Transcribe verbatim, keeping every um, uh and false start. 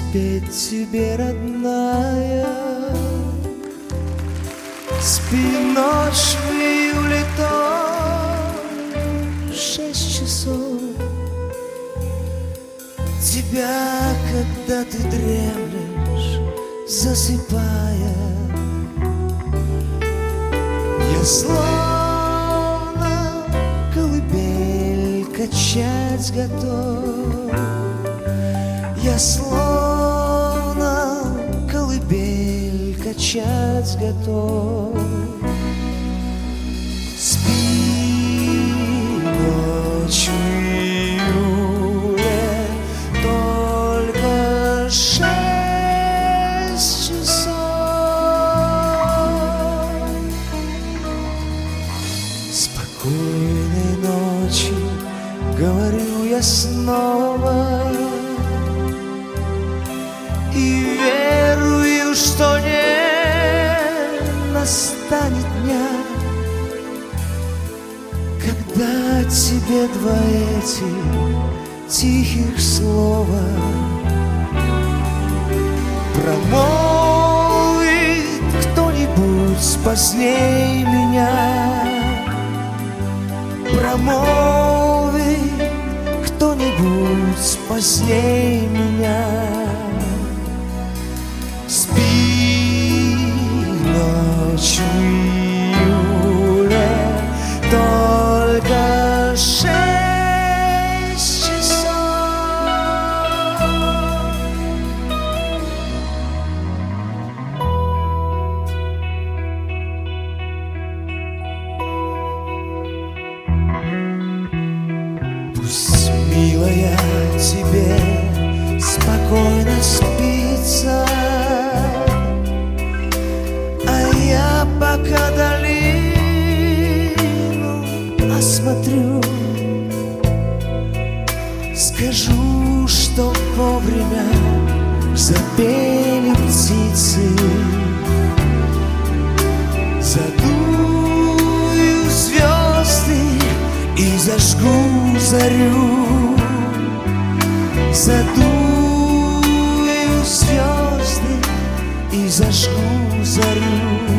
спеть тебе, родная. Спи, ночь в июле, то шесть часов. Тебя, когда ты дремлешь, засыпая, я словно колыбель качать готов. Я словно колыбель качать готов. Спи, ночь в июле, только шесть часов. Спокойной ночи, говорю я снова, и верую, что не настанет дня, когда тебе два эти тихих слова промолвит кто-нибудь поздней меня. Промолвит кто-нибудь поздней меня. Спи, ночь в июле, только шесть часов. Пусть, милая, тебе спокойно спится, а я пока долину осмотрю. Скажу, что вовремя запели птицы. Задую звезды и зажгу зарю. Задую звезды и зажгу зарю.